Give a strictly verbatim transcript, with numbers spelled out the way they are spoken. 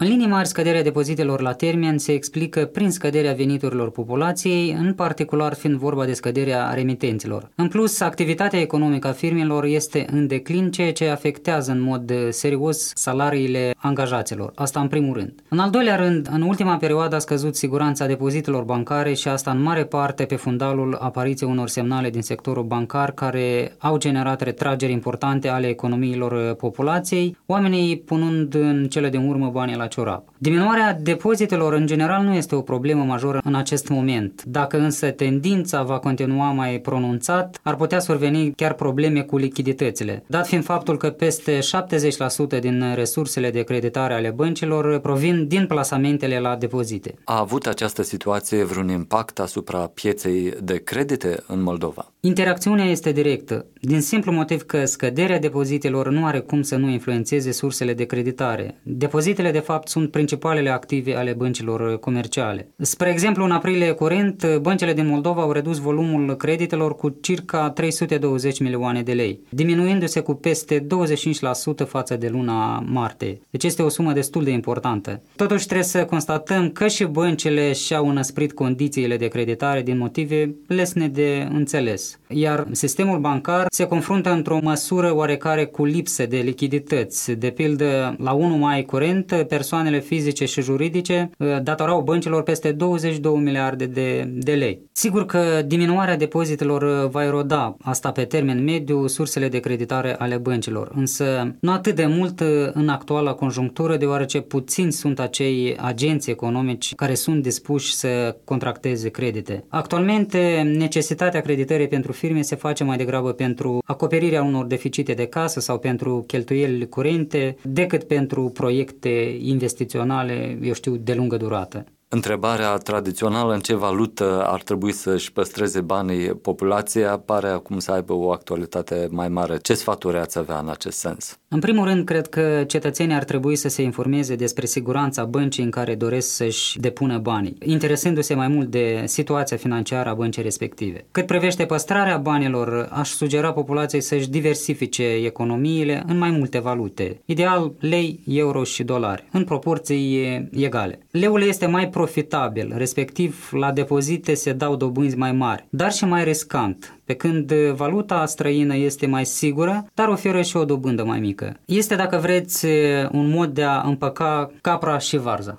În linii mari, scăderea depozitelor la termen se explică prin scăderea veniturilor populației, în particular fiind vorba de scăderea remitenților. În plus, activitatea economică a firmelor este în declin, ceea ce afectează în mod serios salariile angajaților. Asta în primul rând. În al doilea rând, în ultima perioadă a scăzut siguranța depozitelor bancare și asta în mare parte pe fundalul apariției unor semnale din sectorul bancar care au generat retrageri importante ale economiilor populației, oamenii punând în cele din urmă banii la ciorap. Diminuarea depozitelor în general nu este o problemă majoră în acest moment. Dacă însă tendința va continua mai pronunțat, ar putea surveni chiar probleme cu lichiditățile, dat fiind faptul că peste șaptezeci la sută din resursele de creditare ale băncilor provin din plasamentele la depozite. A avut această situație vreun impact asupra pieței de credite în Moldova? Interacțiunea este directă, din simplu motiv că scăderea depozitelor nu are cum să nu influențeze sursele de creditare. Depozitele, de fapt, sunt principalele active ale băncilor comerciale. Spre exemplu, în aprilie curent, băncile din Moldova au redus volumul creditelor cu circa trei sute douăzeci milioane de lei, diminuându-se cu peste douăzeci și cinci la sută față de luna martie. Deci este o sumă destul de importantă. Totuși trebuie să constatăm că și băncile și-au înăsprit condițiile de creditare din motive lesne de înțeles. Iar sistemul bancar se confruntă într-o măsură oarecare cu lipsă de lichidități. De pildă, la unu mai curent, persoanele fizice și juridice datorau băncilor peste douăzeci și două miliarde de, de lei. Sigur că diminuarea depozitelor va eroda, asta pe termen mediu, sursele de creditare ale băncilor, însă nu atât de mult în actuala conjunctură, deoarece puțini sunt acei agenți economici care sunt dispuși să contracteze credite. Actualmente, necesitatea creditării pentru firme se face mai degrabă pentru acoperirea unor deficite de casă sau pentru cheltuieli curente decât pentru proiecte investiționale, eu știu, de lungă durată. Întrebarea tradițională, în ce valută ar trebui să-și păstreze banii populația, pare acum să aibă o actualitate mai mare. Ce sfaturi ați avea în acest sens? În primul rând, cred că cetățenii ar trebui să se informeze despre siguranța băncii în care doresc să-și depună banii, interesându-se mai mult de situația financiară a băncii respective. Cât privește păstrarea banilor, aș sugera populației să-și diversifice economiile în mai multe valute, ideal lei, euro și dolari, în proporții egale. Leul este mai profitabil, respectiv la depozite se dau dobânzi mai mari, dar și mai riscant, pe când valuta străină este mai sigură, dar oferă și o dobândă mai mică. Este, dacă vreți, un mod de a împăca capra și varza.